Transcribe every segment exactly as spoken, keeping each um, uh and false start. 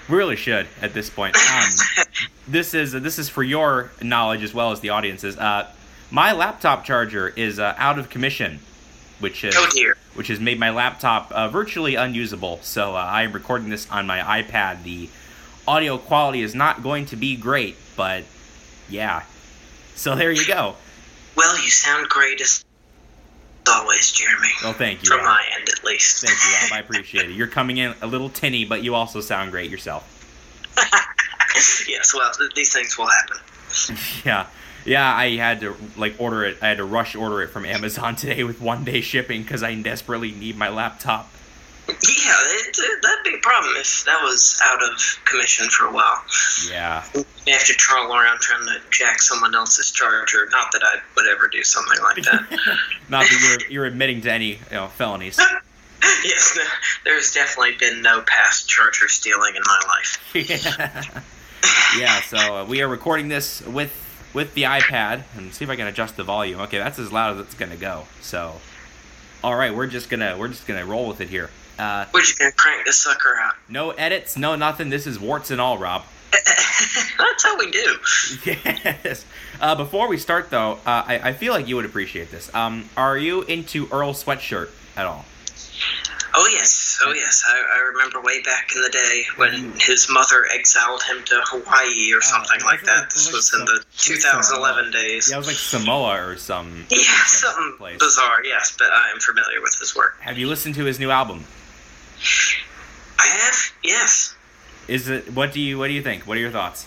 We really should at this point. Um, this is this is for your knowledge as well as the audience's. Uh, my laptop charger is uh, out of commission, which is oh dear. which has made my laptop uh, virtually unusable. So uh, I am recording this on my iPad. The audio quality is not going to be great, but yeah. So there you go. Well, you sound great as always, Jeremy. Well, thank you. From Rob. my end, at least. Thank you, Rob. I appreciate it. You're coming in a little tinny, but you also sound great yourself. Yes, well, th- these things will happen. Yeah. Yeah, I had to, like, order it. I had to rush order it from Amazon today with one-day shipping because I desperately need my laptop. Yeah, it, it, that'd be a problem if that was out of commission for a while. Yeah. You have to trawl around trying to jack someone else's charger. Not that I would ever do something like that. Not that you're, you're admitting to any, you know, felonies. Yes, no, there's definitely been no past charger stealing in my life. Yeah. Yeah, so uh, we are recording this with with the iPad. And see if I can adjust the volume. Okay, that's as loud as it's going to go. So, all right, we're just gonna we're just gonna roll with it here. Uh, We're just gonna crank this sucker out. no edits, no nothing. This is warts and all, Rob. That's how we do. Yes. Uh, before we start, though, uh, I, I feel like you would appreciate this. Um, are you into Earl Sweatshirt at all? Oh yes, oh yes. I, I remember way back in the day when his mother exiled him to Hawaii or something it like was that. like- it This was was like in the some- twenty eleven days. Yeah, it was like Samoa or some. Yeah, some something place. bizarre, yes, but I am familiar with his work. Have you listened to his new album? I have, yes. Is it? What do you What do you think? What are your thoughts?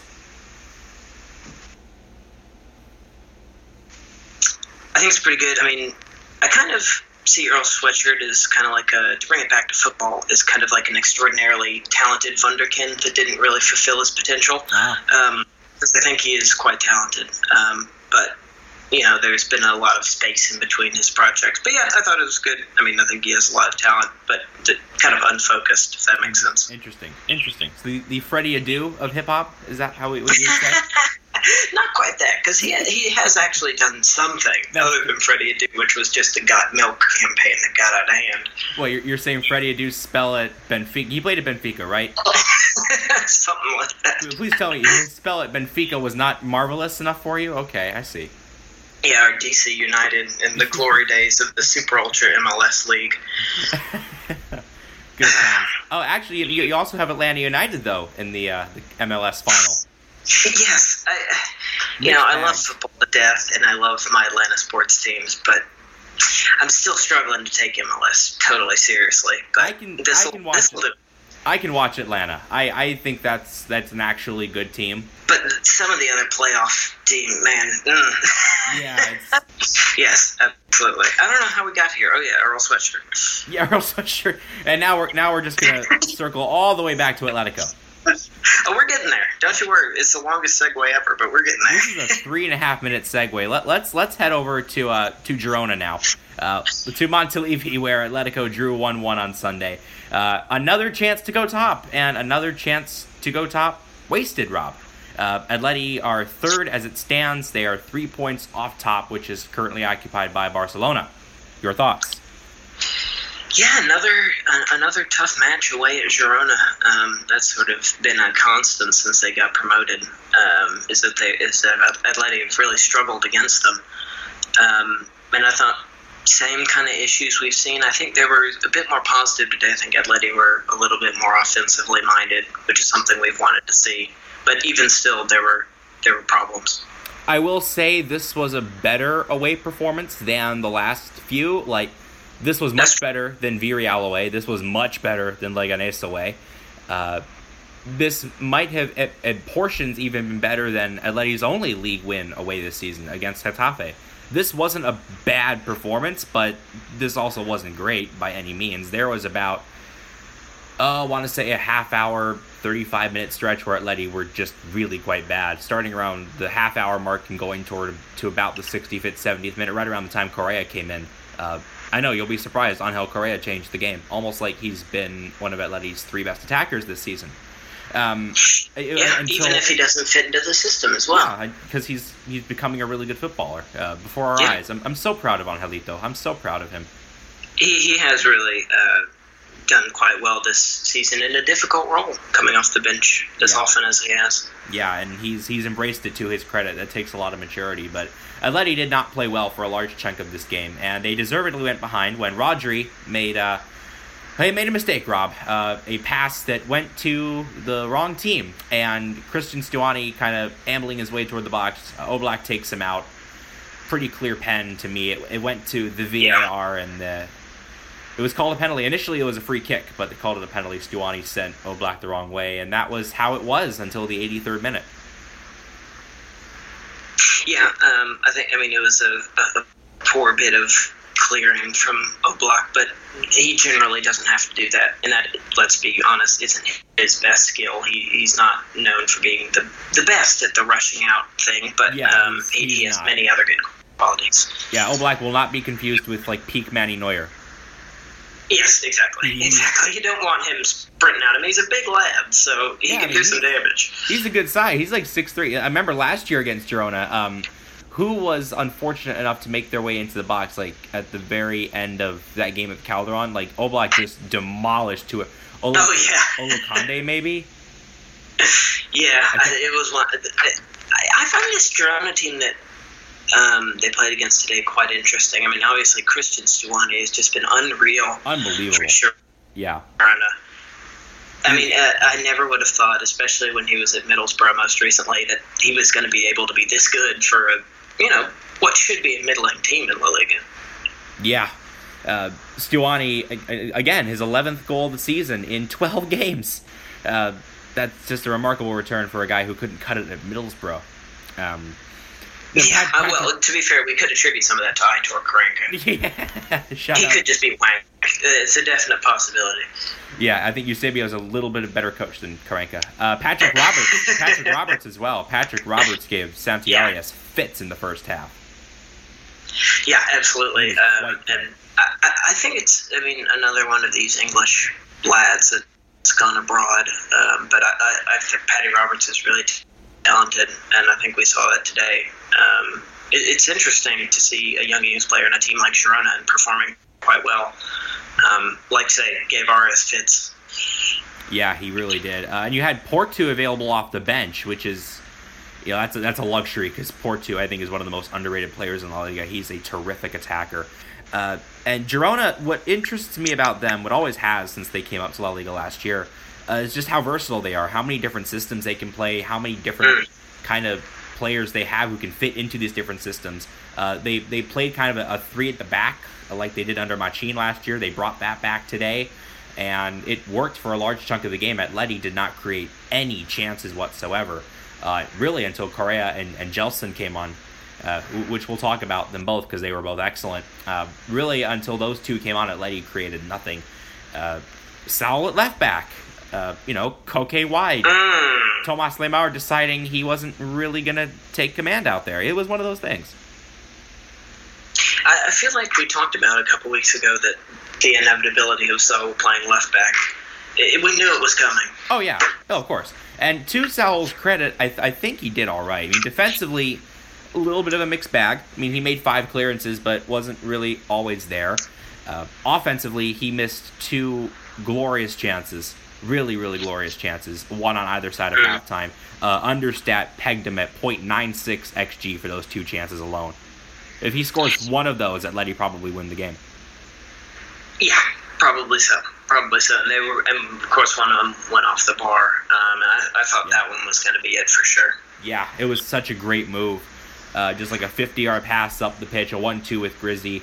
I think it's pretty good. I mean, I kind of see Earl Sweatshirt as kind of like a, to bring it back to football, is kind of like an extraordinarily talented wunderkind that didn't really fulfill his potential. Ah. Um, because I think he is quite talented. Um, but, you know, there's been a lot of space in between his projects. But yeah, I thought it was good. I mean, I think he has a lot of talent, but kind of unfocused, if that makes sense. Interesting. Interesting. So the, the Freddie Adu of hip hop, is that how we would you say? Not quite that, because he he has actually done something That's other than Freddie Adu, which was just a Got Milk campaign that got out of hand. Well, you're, you're saying Freddie Adu spell at Benfica. He played at Benfica, right? Something like that. Please tell me, his spell at Benfica was not marvelous enough for you? Okay, I see. Yeah, or D C United in the glory days of the Super Ultra M L S League. Good times. Oh, actually, you, you also have Atlanta United, though, in the, uh, the M L S final. Yes, I, you Mixed know, I bag. love football to death, and I love my Atlanta sports teams, but I'm still struggling to take M L S totally seriously. But I can- this'll, I can watch this'll it. do. I can watch Atlanta. I, I think that's that's an actually good team. But some of the other playoff team, man. Mm. Yeah, it's, Yes, absolutely. I don't know how we got here. Oh yeah, Earl Sweatshirt. yeah, Earl Sweatshirt. And now we're now we're just gonna circle all the way back to Atletico. Oh, we're getting there. Don't you worry. It's the longest segue ever, but we're getting there. This is a three and a half minute segue. Let, let's let's head over to uh, to Girona now, uh, to Montilivi, where Atletico drew one one on Sunday. Uh, another chance to go top, and another chance to go top wasted, Rob. Uh, Atleti are third as it stands. They are three points off top, which is currently occupied by Barcelona. Your thoughts? Yeah, another uh, another tough match away at Girona. Um, that's sort of been a constant since they got promoted. Um, is that they is that Atleti have really struggled against them, um, and I thought same kind of issues we've seen. I think they were a bit more positive today. I think Atleti were a little bit more offensively minded, which is something we've wanted to see. But even still, there were there were problems. I will say this was a better away performance than the last few. Like, this was much better than Villarreal away. This was much better than Leganés away. Uh, this might have, at, at portions, even been better than Atleti's only league win away this season against Getafe. This wasn't a bad performance, but this also wasn't great by any means. There was about, oh, I want to say a half hour, thirty-five minute stretch where Atleti were just really quite bad, starting around the half hour mark and going toward to about the sixty-fifth, seventieth minute, right around the time Correa came in. Uh, I know, you'll be surprised. Angel Correa changed the game, almost like he's been one of Atleti's three best attackers this season. Um, yeah, until, even if he doesn't fit into the system as well. Yeah, because he's he's becoming a really good footballer uh, before our Yeah. eyes. I'm I'm so proud of Angelito. I'm so proud of him. He he has really uh, done quite well this season in a difficult role, coming off the bench as yeah. often as he has. Yeah, and he's he's embraced it to his credit. That takes a lot of maturity. But Atleti did not play well for a large chunk of this game, and they deservedly went behind when Rodri made a, he made a mistake, Rob. Uh, a pass that went to the wrong team, and Christian Stuani kind of ambling his way toward the box. Uh, Oblak takes him out. Pretty clear pen to me. It, it went to the V A R, yeah. and the, it was called a penalty. Initially, it was a free kick, but they called it a penalty. Stuani sent Oblak the wrong way, and that was how it was until the eighty-third minute. Yeah, um, I think, I mean, it was a, a poor bit of clearing from Oblak, but he generally doesn't have to do that. And that, let's be honest, isn't his best skill. He He's not known for being the, the best at the rushing out thing, but yeah, um, he's, he, he's he has not. many other good qualities. Yeah, Oblak will not be confused with, like, peak Manny Neuer. Yes, exactly. He, exactly. You don't want him sprinting out. I mean, he's a big lad, so he yeah, can I mean, do some damage. He's a good size. He's like six three. I remember last year against Girona, um, who was unfortunate enough to make their way into the box, like, at the very end of that game at Calderon. Like, Oblak just demolished to it. Olo, oh, yeah. Olokande, maybe? Yeah, I, it was one. I, I find this Girona team that Um, they played against today quite interesting. I mean, obviously, Christian Stuani has just been unreal. Unbelievable. For sure. Yeah. I mean, uh, I never would have thought, especially when he was at Middlesbrough most recently, that he was going to be able to be this good for a, you know, what should be a middling team in La Liga. Yeah. Uh, Stuani, again, his eleventh goal of the season in twelve games. Uh, that's just a remarkable return for a guy who couldn't cut it at Middlesbrough. Um, Yeah, uh, well, to be fair, we could attribute some of that to Aitor Karanka. Yeah, Shout he out. could just be wank. It's a definite possibility. Yeah, I think Eusebio is a little bit better coach than Karanka. Uh, Patrick Roberts, Patrick Roberts as well. Patrick Roberts gave Santiarias yeah. fits in the first half. Yeah, absolutely. Um, and I, I think it's, I mean, another one of these English lads that's gone abroad. Um, but I, I, I think Patty Roberts is really talented, and I think we saw that today. Um, it, it's interesting to see a young Eagles player in a team like Girona and performing quite well. Um, like say, gave R S fits. Yeah, he really did. Uh, and you had Porto available off the bench, which is, you know, that's a, that's a luxury because Porto, I think, is one of the most underrated players in La Liga. He's a terrific attacker. Uh, and Girona, what interests me about them, what always has since they came up to La Liga last year, uh, is just how versatile they are, how many different systems they can play, how many different mm. kind of players they have who can fit into these different systems. Uh, they they played kind of a, a three at the back, like they did under Machin last year. They brought that back today, and it worked for a large chunk of the game. Atleti did not create any chances whatsoever, uh, really, until Correa and, and Gelson came on, uh, which we'll talk about them both because they were both excellent. Uh, really, until those two came on, Atleti created nothing. Uh, Saul at left back. Uh, you know, Koke wide. Mm. Thomas Lemar deciding he wasn't really going to take command out there. It was one of those things. I, I feel like we talked about a couple weeks ago that the inevitability of Saul playing left back, it, we knew it was coming. Oh, yeah. Oh, of course. And to Saul's credit, I, th- I think he did all right. I mean, defensively, a little bit of a mixed bag. I mean, he made five clearances, but wasn't really always there. Uh, offensively, he missed two glorious chances. Really, really glorious chances. One on either side of halftime. Uh, Understat pegged him at point nine six X G for those two chances alone. If he scores one of those, Atleti probably win the game. Yeah, probably so. Probably so. And they were, and of course, one of them went off the bar. Um, and I, I thought yeah. that one was going to be it for sure. Yeah, it was such a great move. Uh, just like a fifty-yard pass up the pitch, a one two with Grizzy.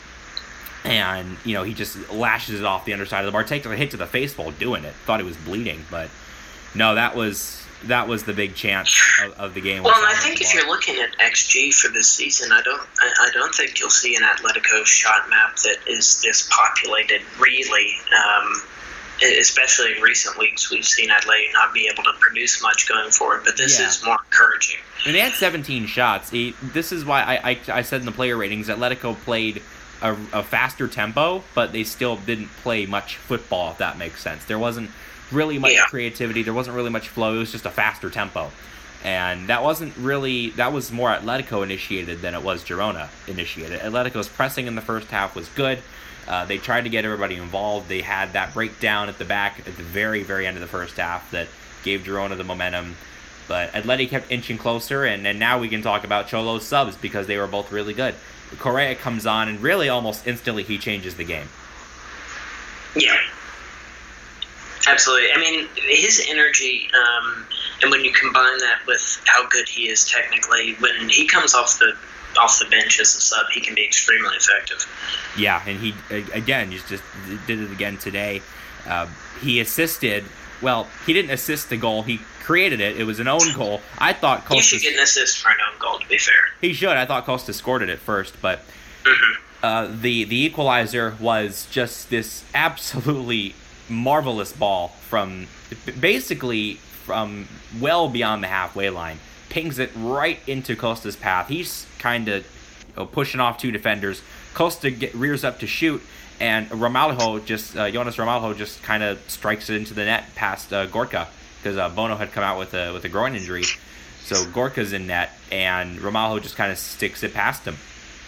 And, you know, he just lashes it off the underside of the bar. Takes a hit to the face while doing it. Thought he was bleeding, but no, that was that was the big chance of, of the game. Well, I think if you're looking at X G for this season, I don't I, I don't think you'll see an Atletico shot map that is this populated, really. Um, especially in recent weeks, we've seen Atleti not be able to produce much going forward, but this yeah. is more encouraging. I mean, they had seventeen shots. He, this is why I, I, I said in the player ratings, Atletico played A, a faster tempo, but they still didn't play much football, if that makes sense. There wasn't really much yeah. creativity. There wasn't really much flow. It was just a faster tempo. And that wasn't really, that was more Atletico initiated than it was Girona initiated. Atletico's pressing in the first half was good. Uh, they tried to get everybody involved. They had that breakdown at the back at the very, very end of the first half that gave Girona the momentum. But Atleti kept inching closer, and, and now we can talk about Cholo's subs because they were both really good. Correa comes on, and really almost instantly he changes the game. Yeah. Absolutely. I mean, his energy, um, and when you combine that with how good he is technically, when he comes off the off the bench as a sub, he can be extremely effective. Yeah, and he, again, he just did it again today. Uh, he assisted, well, he didn't assist the goal. He created it. It was an own goal. I thought Costas... You should get an assist for an own goal, to be fair. He should. I thought Costas scored it at first, but mm-hmm. uh, the, the equalizer was just this absolutely marvelous ball from basically from well beyond the halfway line. Pings it right into Costa's path. He's kind of you know, pushing off two defenders. Costa get, rears up to shoot, and Ramalho just uh, Jonas Ramalho just kind of strikes it into the net past uh, Gorka because uh, Bono had come out with a with a groin injury, so Gorka's in net, and Ramalho just kind of sticks it past him.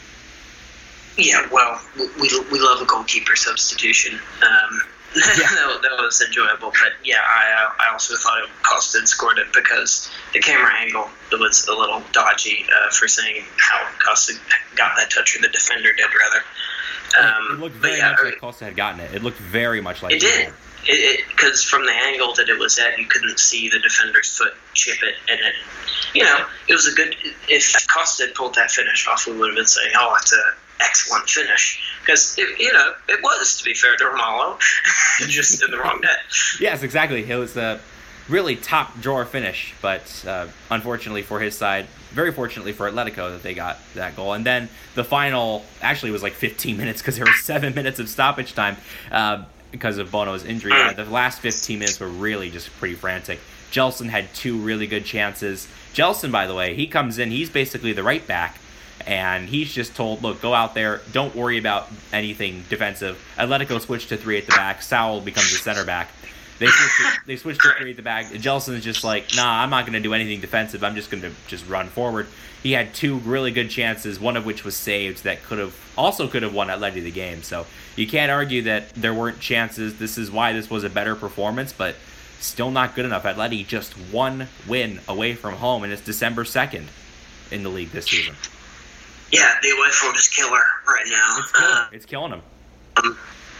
Yeah, well, we we love a goalkeeper substitution. Um, yeah. that, that was enjoyable, but yeah, I I also thought it Costa had scored it because the camera angle was a little dodgy uh, for seeing how Costa got that touch, or the defender did rather. Um, it looked very yeah, much like Costa had gotten it. It looked very much like it did. It because from the angle that it was at, you couldn't see the defender's foot chip it, and it, you know, it was a good. If Costa had pulled that finish off, we would have been saying, "Oh, it's a." Excellent finish, because you know it was, to be fair to Ramalho, just in the wrong net. Yes, exactly. It was a really top drawer finish, but uh, unfortunately for his side, very fortunately for Atletico that they got that goal. And then the final actually was like fifteen minutes because there were seven minutes of stoppage time uh, because of Bono's injury. Uh, the last fifteen minutes were really just pretty frantic. Gelson had two really good chances. Gelson, by the way, he comes in. He's basically the right back. And he's just told, look, go out there. Don't worry about anything defensive. Atletico switched to three at the back. Saul becomes the center back. They switched to, they switched to three at the back. Jelson's just like, nah, I'm not going to do anything defensive. I'm just going to just run forward. He had two really good chances, one of which was saved that could have also could have won Atleti the game. So you can't argue that there weren't chances. This is why this was a better performance, but still not good enough. Atleti just one win away from home, and it's December second in the league this season. Yeah, the away form is killer right now. It's killing, uh, it's killing them. Um,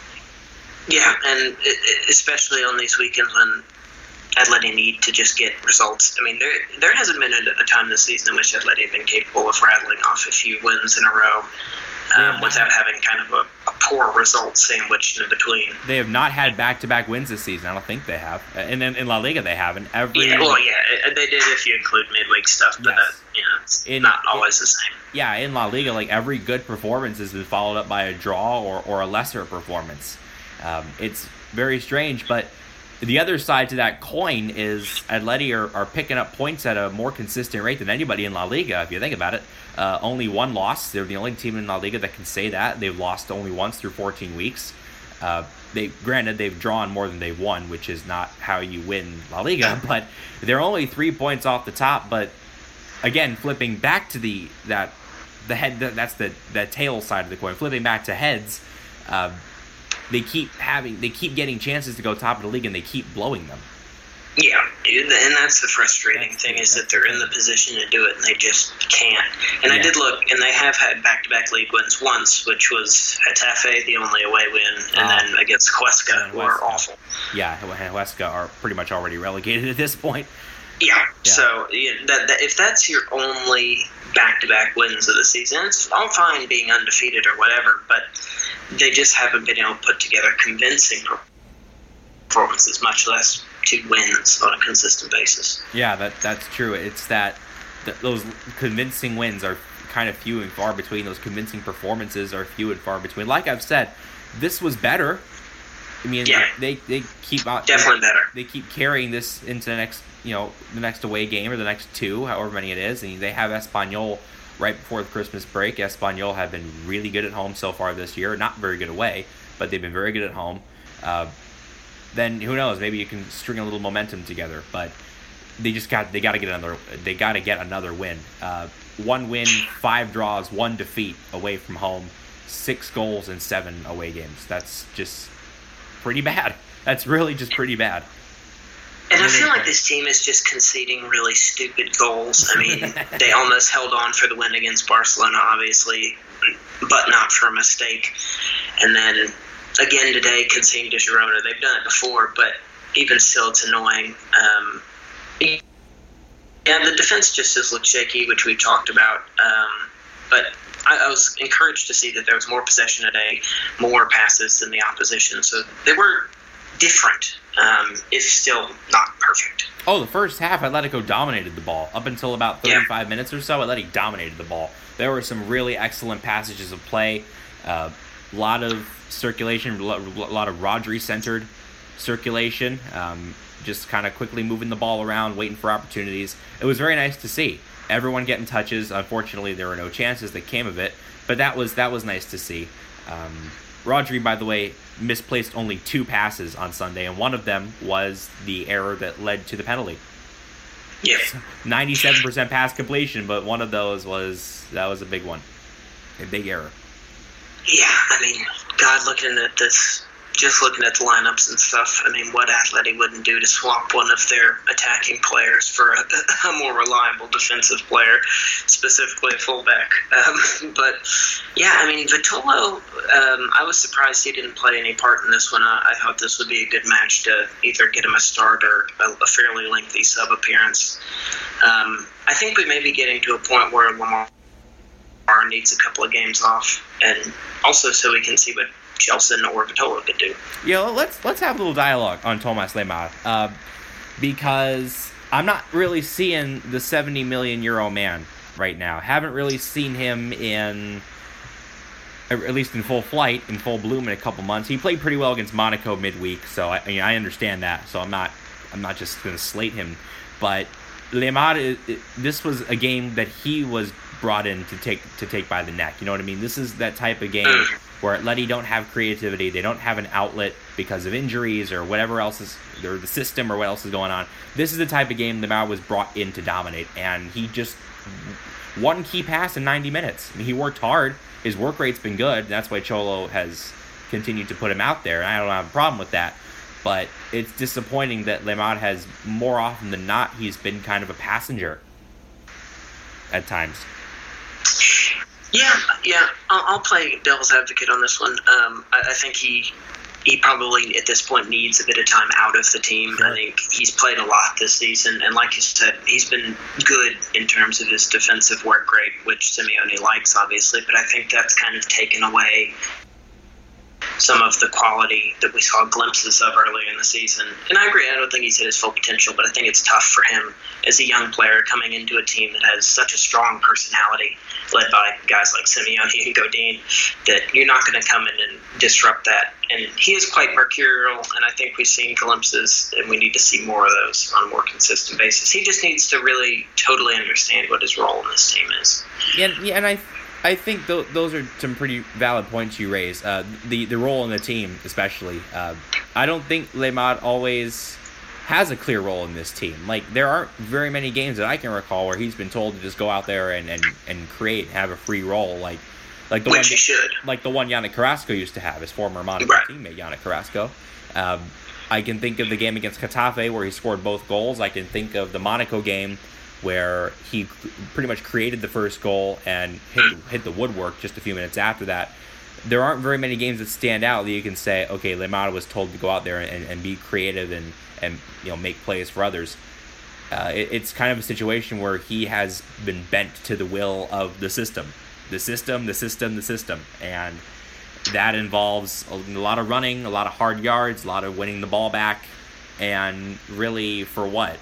yeah, and it, it, especially on these weekends when Atleti need to just get results. I mean, there there hasn't been a, a time this season in which Atleti have been capable of rattling off a few wins in a row um, without having kind of a, a poor result sandwiched in between. They have not had back-to-back wins this season. I don't think they have. And then in La Liga they haven't. Every yeah, well, yeah, they did if you include midweek stuff, but yes. that, you know, it's in, not always in, the same. Yeah, in La Liga, like every good performance has been followed up by a draw or, or a lesser performance. Um, it's very strange, but the other side to that coin is Atleti are, are picking up points at a more consistent rate than anybody in La Liga, if you think about it. Uh, only one loss. They're the only team in La Liga that can say that. They've lost only once through fourteen weeks. Uh, they granted, they've drawn more than they've won, which is not how you win La Liga, but they're only three points off the top. But again, flipping back to the that the head that's the, the tail side of the coin. Flipping back to heads, uh, they keep having they keep getting chances to go top of the league, and they keep blowing them. Yeah, and that's the frustrating that's thing the, is that they're in the position to do it and they just can't. And yeah. I did look, and they have had back-to-back league wins once, which was Getafe, the only away win, and uh, then against Huesca, who are awful. Yeah, Huesca are pretty much already relegated at this point. Yeah, yeah. so yeah, that, that, if that's your only back-to-back wins of the season, it's all fine being undefeated or whatever, but they just haven't been able to put together convincing performances, much less two wins on a consistent basis. Yeah, that that's true. It's that th- those convincing wins are kind of few and far between. Those convincing performances are few and far between. Like I've said, this was better. I mean, yeah. they they keep out definitely they, better. They keep carrying this into the next, you know, the next away game or the next two, however many it is. And they have Espanyol right before the Christmas break. Espanyol have been really good at home so far this year. Not very good away, but they've been very good at home. Uh, then who knows? Maybe you can string a little momentum together. But they just got they got to get another they got to get another win. Uh, one win, five draws, one defeat away from home, six goals in seven away games. That's just pretty bad. That's really just pretty bad. And I feel like this team is just conceding really stupid goals. I mean, they almost held on for the win against Barcelona, obviously, but not for a mistake. And then, again today, conceding to Girona. They've done it before, but even still, it's annoying. Um, yeah, the defense just does look shaky, which we talked about. Um, but I, I was encouraged to see that there was more possession today, more passes than the opposition. So they were different, um, if still not perfect. Oh, the first half, Atletico dominated the ball. Up until about thirty-five yeah. minutes or so, Atletico dominated the ball. There were some really excellent passages of play, a uh, lot of circulation, a lot of Rodri-centered circulation, um, just kind of quickly moving the ball around, waiting for opportunities. It was very nice to see. Everyone getting touches. Unfortunately, there were no chances that came of it, but that was that was nice to see. Um, Rodri, by the way, misplaced only two passes on Sunday, and one of them was the error that led to the penalty. Yes. ninety-seven percent pass completion, but one of those was, that was a big one. A big error. Yeah, I mean, God, looking at this, just looking at the lineups and stuff, I mean, what Atleti wouldn't do to swap one of their attacking players for a, a more reliable defensive player, specifically a fullback. Um, but, yeah, I mean, Vitolo, um, I was surprised he didn't play any part in this one. I, I thought this would be a good match to either get him a start or a, a fairly lengthy sub-appearance. Um, I think we may be getting to a point where Lamar needs a couple of games off, and also so we can see what Chelsea or Vitolo could do. Yeah, let's let's have a little dialogue on Thomas Lemar, uh, because I'm not really seeing the seventy million euro man right now. Haven't really seen him in, at least in full flight, in full bloom in a couple months. He played pretty well against Monaco midweek, so I, I, mean, I understand that. So I'm not I'm not just going to slate him, but Lemar, this was a game that he was brought in to take to take by the neck. You know what I mean? This is that type of game where Atleti don't have creativity, they don't have an outlet because of injuries or whatever else is, or the system or what else is going on. This is the type of game Lemar was brought in to dominate, and he just one key pass in ninety minutes. I mean, he worked hard. His work rate's been good, and that's why Cholo has continued to put him out there, and I don't have a problem with that. But it's disappointing that Lemar has, more often than not, he's been kind of a passenger at times. Yeah, yeah. I'll, I'll play devil's advocate on this one. Um, I, I think he he probably at this point needs a bit of time out of the team. Sure. I think he's played a lot this season, and like you said, he's been good in terms of his defensive work rate, which Simeone likes, obviously. But I think that's kind of taken away some of the quality that we saw glimpses of earlier in the season. And I agree, I don't think he's hit his full potential, but I think it's tough for him as a young player coming into a team that has such a strong personality, led by guys like Simeone and Godin, that you're not going to come in and disrupt that. And he is quite mercurial, and I think we've seen glimpses, and we need to see more of those on a more consistent basis. He just needs to really totally understand what his role in this team is. Yeah, yeah and I I think th- those are some pretty valid points you raise. Uh, the, the role in the team, especially. Uh, I don't think Lemar always has a clear role in this team. Like, there aren't very many games that I can recall where he's been told to just go out there and, and, and create, have a free role. Like, like the Which one, he should. Like the one Yannick Carrasco used to have, his former Monaco right. teammate Yannick Carrasco. Um, I can think of the game against Getafe where he scored both goals. I can think of the Monaco game where he pretty much created the first goal and hit, hit the woodwork just a few minutes after that. There aren't very many games that stand out that you can say, okay, Lemar was told to go out there and, and be creative and, and you know make plays for others. Uh, it, it's kind of a situation where he has been bent to the will of the system. The system, the system, the system. And that involves a lot of running, a lot of hard yards, a lot of winning the ball back, and really for what?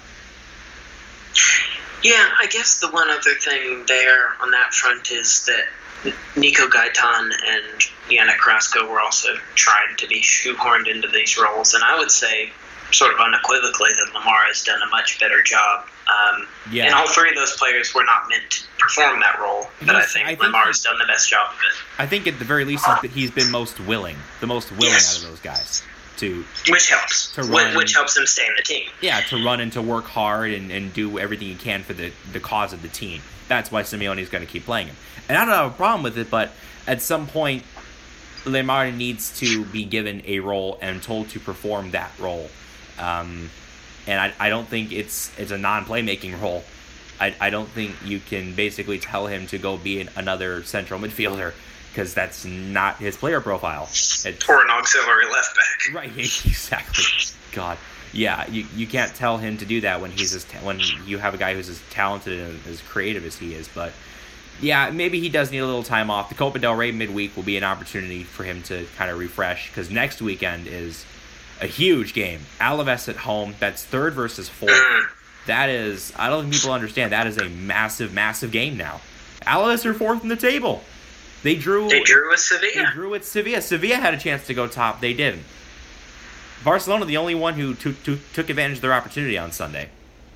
Yeah, I guess the one other thing there on that front is that Nico Gaetan and Yannick Carrasco were also trying to be shoehorned into these roles, and I would say sort of unequivocally that Lemar has done a much better job. Um, yeah. And all three of those players were not meant to perform that role, but I think, I think Lemar has done the best job of it. I think at the very least that he's been most willing, the most willing yes. out of those guys. to which helps, to run, which helps him stay in the team. Yeah, to run and to work hard and, and do everything he can for the, the cause of the team. That's why Simeone's going to keep playing him. And I don't have a problem with it, but at some point, Lemar needs to be given a role and told to perform that role. Um, and I, I don't think it's it's a non-playmaking role. I, I don't think you can basically tell him to go be an, another central midfielder, because that's not his player profile. It's, or an auxiliary left back. Right, exactly. God. Yeah, you, you can't tell him to do that when he's as ta- when you have a guy who's as talented and as creative as he is. But yeah, maybe he does need a little time off. The Copa del Rey midweek will be an opportunity for him to kind of refresh, because next weekend is a huge game. Alaves at home. That's third versus fourth. That is, I don't think people understand, that is a massive, massive game now. Alaves are fourth in the table. They drew. They drew with Sevilla. They drew with Sevilla. Sevilla had a chance to go top. They didn't. Barcelona, the only one who t- t- took advantage of their opportunity on Sunday.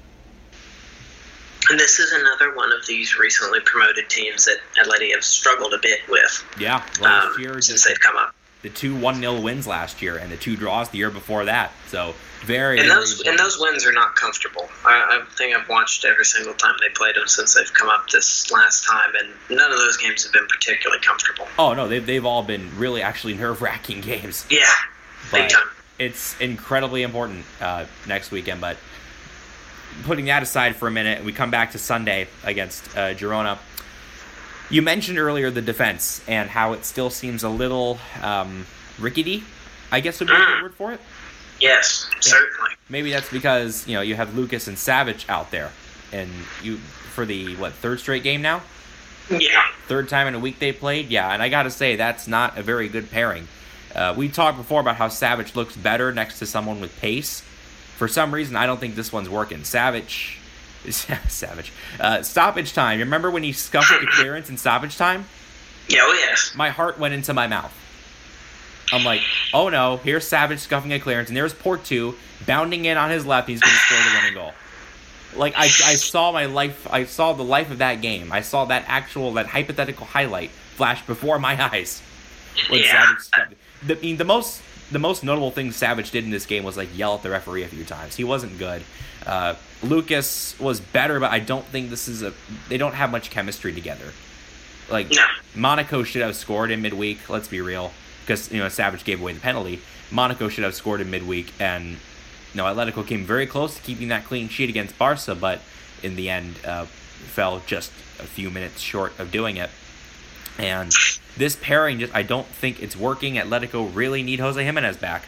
And this is another one of these recently promoted teams that Atleti have struggled a bit with. Yeah, last um, year since just they've come up. The two one nil wins last year and the two draws the year before that. So very. And those very and those wins are not comfortable. I, I think I've watched every single time they played them since they've come up this last time, and none of those games have been particularly comfortable. Oh no, they've they've all been really actually nerve wracking games. Yeah, big but time. It's incredibly important uh, next weekend. But putting that aside for a minute, we come back to Sunday against uh, Girona. You mentioned earlier the defense and how it still seems a little um, rickety, I guess would be a good word for it. Yes, yeah. Certainly. Maybe that's because, you know, you have Lucas and Savic out there, and you for the what third straight game now. Yeah. Third time in a week they played, yeah, and I got to say that's not a very good pairing. Uh, we talked before about how Savic looks better next to someone with pace. For some reason, I don't think this one's working. Savic. Savage. Uh, stoppage time. You remember when he scuffed the clearance in stoppage time? Yeah, oh yes. My heart went into my mouth. I'm like, oh no, here's Savage scuffing a clearance, and there's Porto bounding in on his left. He's going to score the winning goal. Like, I, I saw my life, I saw the life of that game. I saw that actual, that hypothetical highlight flash before my eyes. When yeah. Savage scuffed it. The, I mean, the most, the most notable thing Savage did in this game was, like, yell at the referee a few times. He wasn't good. Uh, Lucas was better, but I don't think this is a... They don't have much chemistry together. Like, no. Monaco should have scored in midweek, let's be real. Because, you know, Savage gave away the penalty. Monaco should have scored in midweek, and, you know, Atletico came very close to keeping that clean sheet against Barca, but in the end, uh, fell just a few minutes short of doing it. And this pairing, just I don't think it's working. Atletico really need Jose Jimenez back.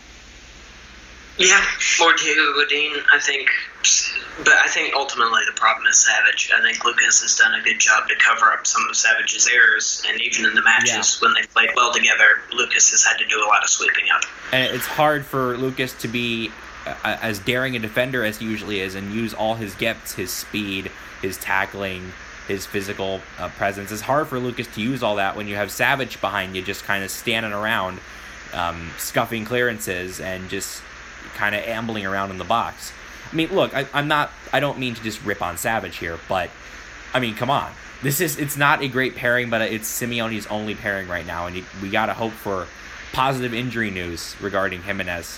Yeah, or Diego Godin, I think. But I think ultimately the problem is Savage. I think Lucas has done a good job to cover up some of Savage's errors, and even in the matches yeah. when they played well together, Lucas has had to do a lot of sweeping up. And it's hard for Lucas to be uh, as daring a defender as he usually is and use all his gifts, his speed, his tackling, his physical uh, presence. It's hard for Lucas to use all that when you have Savage behind you just kind of standing around, um, scuffing clearances and just kind of ambling around in the box. I mean, look, I, I'm not, I don't mean to just rip on Savage here, but, I mean, come on. This is, it's not a great pairing, but it's Simeone's only pairing right now, and we got to hope for positive injury news regarding Jimenez.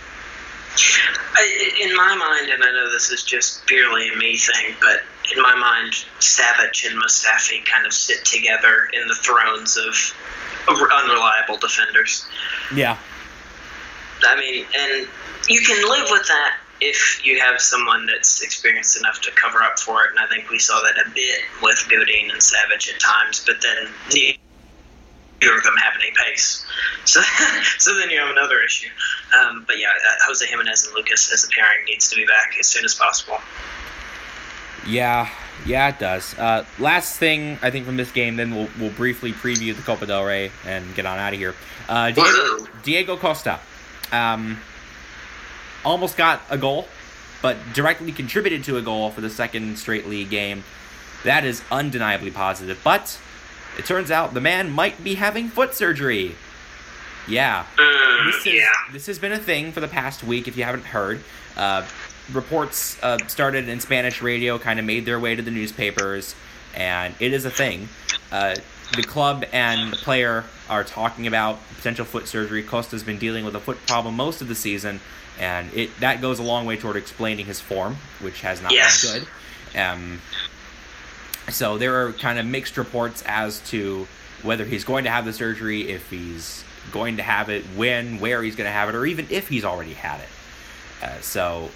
I, in my mind, and I know this is just purely a me thing, but in my mind, Savage and Mustafi kind of sit together in the thrones of, of unreliable defenders. Yeah. I mean, and you can live with that if you have someone that's experienced enough to cover up for it, and I think we saw that a bit with Godin and Savage at times, but then neither of them have any pace. So so then you have another issue. Um, but yeah, uh, Jose Jimenez and Lucas as a pairing needs to be back as soon as possible. Yeah, yeah, it does. Uh, last thing, I think, from this game, then we'll we'll briefly preview the Copa del Rey and get on out of here. Uh, Diego, Diego Costa. Um... Almost got a goal, but directly contributed to a goal for the second straight league game. That is undeniably positive. But it turns out the man might be having foot surgery. Yeah. Mm, this, is, yeah. this has been a thing for the past week, if you haven't heard. Uh, reports uh, started in Spanish radio, kind of made their way to the newspapers, and it is a thing. Uh, the club and the player are talking about potential foot surgery. Costa's been dealing with a foot problem most of the season, and it that goes a long way toward explaining his form, which has not yes. been good. Um, so there are kind of mixed reports as to whether he's going to have the surgery, if he's going to have it, when, where he's going to have it, or even if he's already had it. Uh, so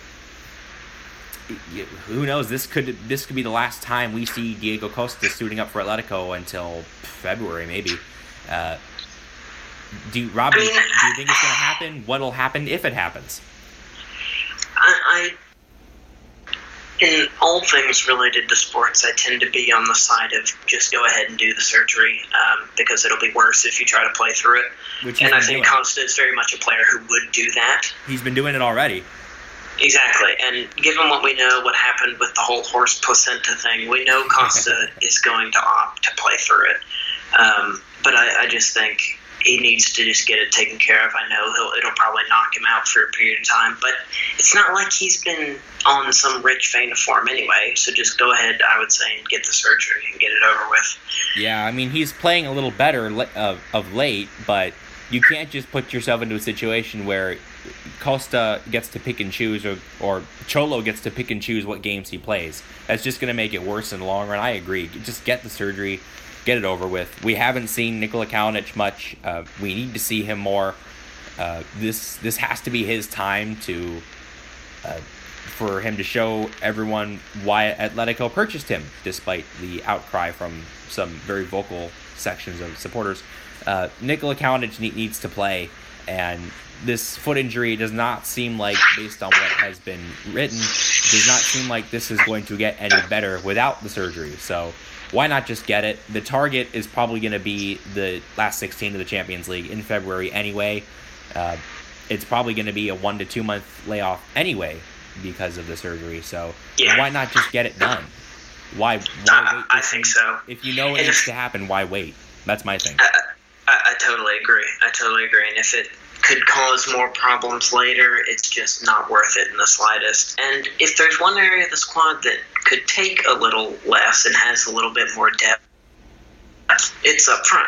who knows? This could this could be the last time we see Diego Costa suiting up for Atletico until February, maybe. Uh, do you, Rob? I mean, do you think it's going to happen? What'll happen if it happens? I, I, in all things related to sports, I tend to be on the side of just go ahead and do the surgery um, because it'll be worse if you try to play through it. Which and I think doing. Costa is very much a player who would do that. He's been doing it already. Exactly, and given what we know, what happened with the whole horse placenta thing, we know Costa is going to opt to play through it. Um, but I, I just think he needs to just get it taken care of. I know he'll, it'll probably knock him out for a period of time, but it's not like he's been on some rich vein of form anyway, so just go ahead, I would say, and get the surgery and get it over with. Yeah, I mean, he's playing a little better of, of late, but you can't just put yourself into a situation where Costa gets to pick and choose, or, or Cholo gets to pick and choose what games he plays. That's just going to make it worse in the long run. I agree. Just get the surgery, get it over with. We haven't seen Nikola Kalinic much. Uh, we need to see him more. Uh, this this has to be his time to uh, for him to show everyone why Atletico purchased him, despite the outcry from some very vocal sections of supporters. Uh, Nikola Kalinic needs to play, and this foot injury does not seem like, based on what has been written, does not seem like this is going to get any better without the surgery. So why not just get it? The target is probably going to be the last sixteen of the Champions League in February anyway. Uh, it's probably going to be a one to two month layoff anyway because of the surgery. So yeah. Why not just get it done? Why, why uh, wait? I think so. If you know it and needs if, to happen, why wait? That's my thing. I, I, I totally agree. I totally agree. And if it could cause more problems later, it's just not worth it in the slightest. And if there's one area of the squad that could take a little less and has a little bit more depth, it's up front.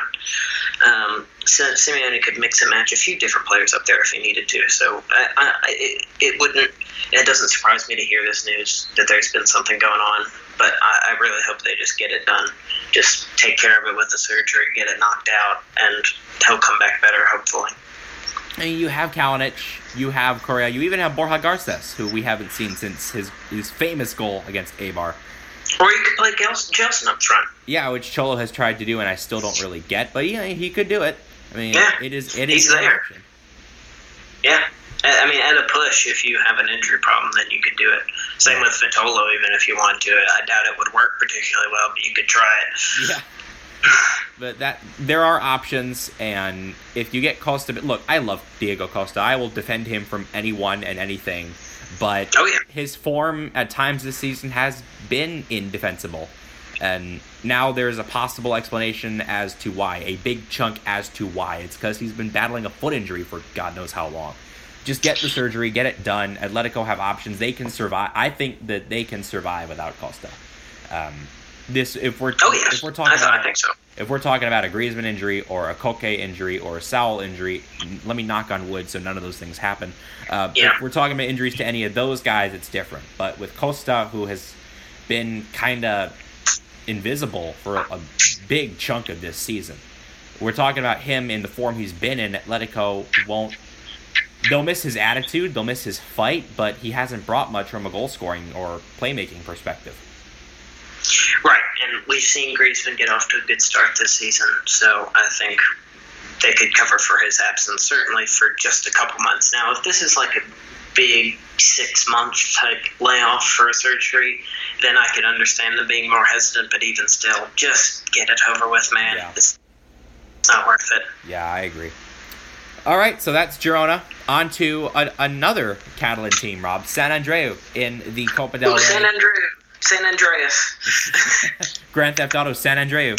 Um, so Simeone could mix and match a few different players up there if he needed to. So I, I, it, it wouldn't. It doesn't surprise me to hear this news that there's been something going on. But I, I really hope they just get it done. Just take care of it with the surgery, get it knocked out, and he'll come back better, hopefully. I mean, you have Kalinic, you have Correa, you even have Borja Garces, who we haven't seen since his, his famous goal against Eibar. Or you could play Gelson up front. Yeah, which Cholo has tried to do, and I still don't really get. But yeah, he could do it. I mean, yeah, it is it he's is an there. option. Yeah, I mean, at a push, if you have an injury problem, then you could do it. Same with Vitolo, even if you want to. I doubt it would work particularly well, but you could try it. Yeah. But that there are options, and if you get Costa, look, I love Diego Costa. I will defend him from anyone and anything, but oh, yeah. his form at times this season has been indefensible, and now there's a possible explanation as to why, a big chunk as to why. It's because he's been battling a foot injury for God knows how long. Just get the surgery, get it done. Atletico have options; they can survive. I think that they can survive without Costa. Um, This if we're oh, yes. if we're talking I, about I think so. if we're talking about a Griezmann injury or a Koke injury or a Saul injury, let me knock on wood so none of those things happen. Uh, yeah. If we're talking about injuries to any of those guys, it's different. But with Costa, who has been kind of invisible for a, a big chunk of this season, we're talking about him in the form he's been in. Atletico won't. They'll miss his attitude, they'll miss his fight, but he hasn't brought much from a goal scoring or playmaking perspective. Right, and we've seen Griezmann get off to a good start this season, so I think they could cover for his absence, certainly for just a couple months. Now, if this is like a big six-month type layoff for a surgery, then I could understand them being more hesitant, but even still, just get it over with, man. Yeah. It's not worth it. Yeah, I agree. All right, so that's Girona. On to a, another Catalan team, Rob. San Andreu in the Copa del Rey. Ooh, San Andreu. San Andreas. Grand Theft Auto San Andreu.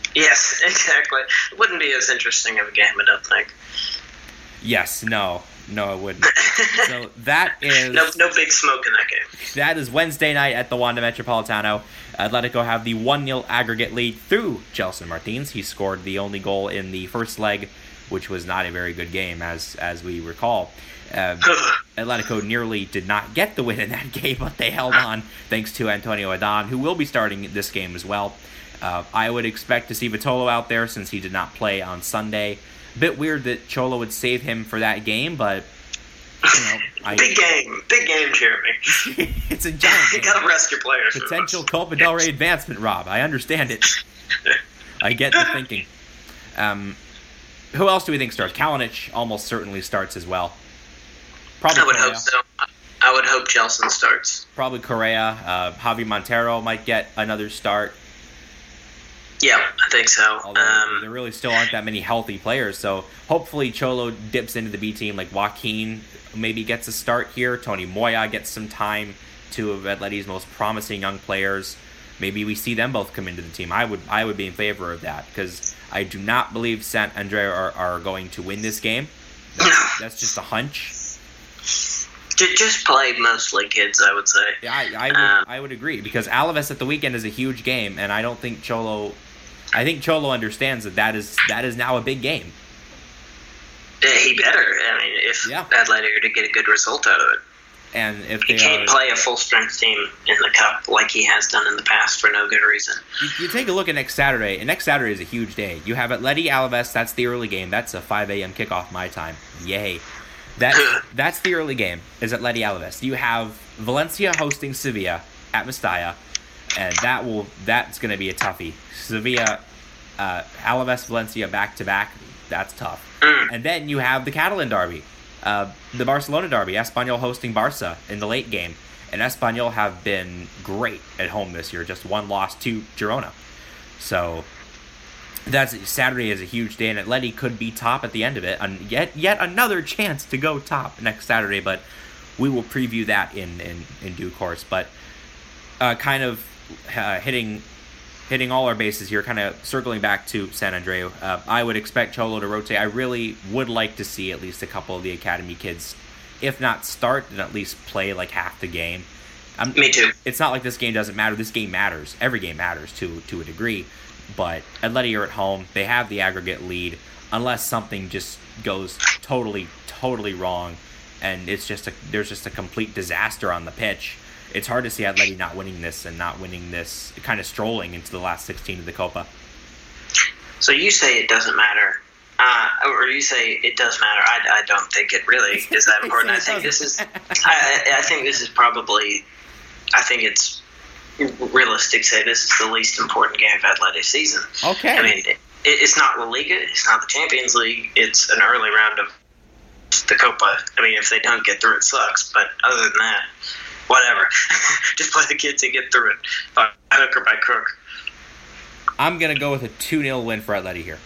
Yes, exactly. It wouldn't be as interesting of a game, I don't think. Yes, no. No, it wouldn't. So that is no, no big smoke in that game. That is Wednesday night at the Wanda Metropolitano. Atletico have the one nil aggregate lead through Gelson Martins. He scored the only goal in the first leg, which was not a very good game, as as we recall. Uh, Atletico nearly did not get the win in that game, but they held on thanks to Antonio Adan, who will be starting this game as well. Uh, I would expect to see Vitolo out there since he did not play on Sunday. A bit weird that Cholo would save him for that game, but you know, I, big game, big game, Jeremy. It's a giant game. You gotta rest your players. Potential Copa del Rey advancement, Rob. I understand it. I get the thinking. Um, who else do we think starts? Kalinic almost certainly starts as well. Probably I would Correa. hope so. I would hope Gelson starts. Probably Correa. Uh, Javi Montero might get another start. Yeah, I think so. Although Um, there really still aren't that many healthy players, so hopefully Cholo dips into the B team. Like Joaquin maybe gets a start here. Tony Moya gets some time. Two of Atleti's most promising young players. Maybe we see them both come into the team. I would I would be in favor of that because I do not believe Sant Andre are, are going to win this game. That's, that's just a hunch. Just play mostly kids, I would say. Yeah, I, I would um, I would agree because Alaves at the weekend is a huge game, and I don't think Cholo. I think Cholo understands that that is that is now a big game. He better. I mean, if yeah. Atleti are to get a good result out of it. And if he they can't are, play a full strength team in the cup like he has done in the past for no good reason. You, you take a look at next Saturday, and next Saturday is a huge day. You have Atleti Alaves. That's the early game. That's a five a.m. kickoff my time. Yay. That's, that's the early game, is Atleti Alaves. You have Valencia hosting Sevilla at Mestalla, and that will that's going to be a toughie. Sevilla, uh, Alaves, Valencia back-to-back, that's tough. Mm. And then you have the Catalan derby, uh, the Barcelona derby, Espanyol hosting Barca in the late game. And Espanyol have been great at home this year, just one loss to Girona. So that's Saturday is a huge day, and Atleti could be top at the end of it. And yet, yet another chance to go top next Saturday, but we will preview that in, in, in due course. But uh, kind of uh, hitting hitting all our bases here, kind of circling back to Sant Andreu. Uh, I would expect Cholo to rotate. I really would like to see at least a couple of the academy kids, if not start, then at least play like half the game. I'm, Me too. It's not like this game doesn't matter. This game matters. Every game matters to to a degree. But Atleti are at home. They have the aggregate lead. Unless something just goes totally, totally wrong, and it's just a there's just a complete disaster on the pitch, it's hard to see Atleti not winning this and not winning this, kind of strolling into the last sixteen of the Copa. So you say it doesn't matter, uh, or you say it does matter. I, I don't think it really is that important. I think this is. I, I think this is probably. I think it's realistic to say this is the least important game of Atleti's season. Okay. I mean, it, it's not La Liga. It's not the Champions League. It's an early round of the Copa. I mean, if they don't get through, it sucks. But other than that, whatever. Just play the kids and get through it by hook or by crook. I'm going to go with a two nil win for Atleti here.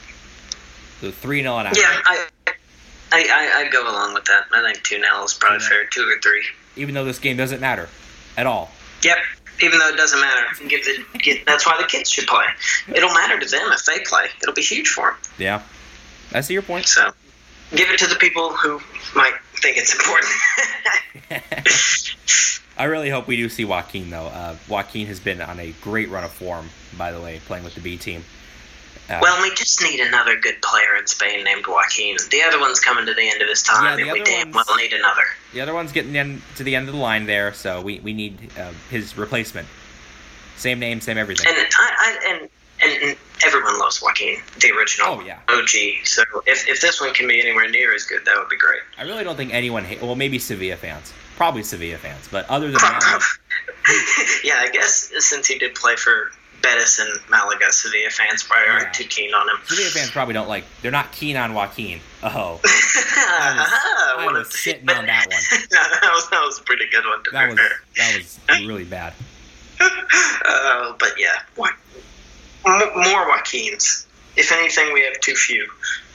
So three nil and out. Yeah, I, I, I, I'd go along with that. I think two nil is probably yeah. fair. Two or three. Even though this game doesn't matter at all. Yep. Even though it doesn't matter. Give the, get, that's why the kids should play. It'll matter to them if they play. It'll be huge for them. Yeah. I see your point. So, give it to the people who might think it's important. I really hope we do see Joaquin, though. Uh, Joaquin has been on a great run of form, by the way, playing with the B team. Uh, well, we just need another good player in Spain named Joaquin. The other one's coming to the end of his time, yeah, and we damn well need another. The other one's getting in to the end of the line there, so we, we need uh, his replacement. Same name, same everything. And I, I and, and and everyone loves Joaquin, the original oh, yeah. O G. So if if this one can be anywhere near as good, that would be great. I really don't think anyone ha- – well, maybe Sevilla fans. Probably Sevilla fans. But other than that – yeah, I guess since he did play for Betis and Malaga, Sevilla fans probably aren't yeah. too keen on him. Sevilla fans probably don't like – they're not keen on Joaquin. Oh. I was, I was sitting on that one. that, was, that was a pretty good one to that be was, fair. That was really bad. uh, but yeah, what? More Joaquins. If anything, we have too few.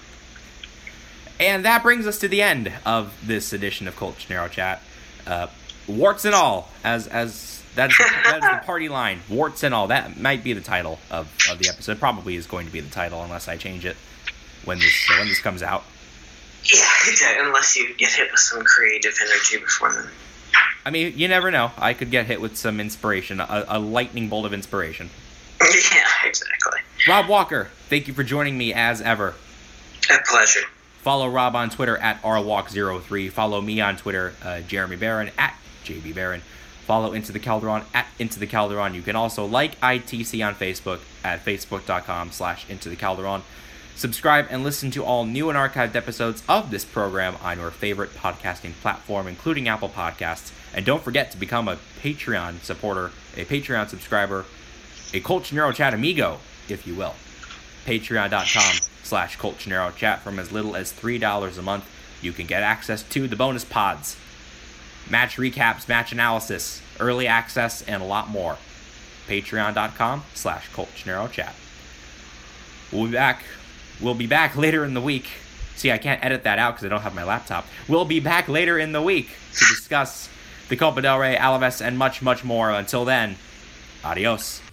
And that brings us to the end of this edition of Colt Gennaro Chat. Uh, warts and all, as as that is, the, that is the party line. Warts and all. That might be the title of, of the episode. Probably is going to be the title unless I change it when this uh, when this comes out. Yeah, unless you get hit with some creative energy before then. I mean, you never know. I could get hit with some inspiration, a, a lightning bolt of inspiration. Yeah, exactly. Rob Walker, thank you for joining me as ever. A pleasure. Follow Rob on Twitter at R walk zero three. Follow me on Twitter, uh, Jeremy Barron, at J B Barron. Follow Into the Calderon at Into the Calderon. You can also like I T C on Facebook at facebook.com slash Into the Calderon. Subscribe and listen to all new and archived episodes of this program on your favorite podcasting platform, including Apple Podcasts. And don't forget to become a Patreon supporter, a Patreon subscriber, a Colts Neuro Chat amigo, if you will. Patreon.com slash Colts Neuro Chat. From as little as three dollars a month, you can get access to the bonus pods, match recaps, match analysis, early access, and a lot more. Patreon.com slash Colts Neuro Chat. We'll be back. We'll be back later in the week. See, I can't edit that out because I don't have my laptop. We'll be back later in the week to discuss the Copa del Rey, Alaves, and much, much more. Until then, adios.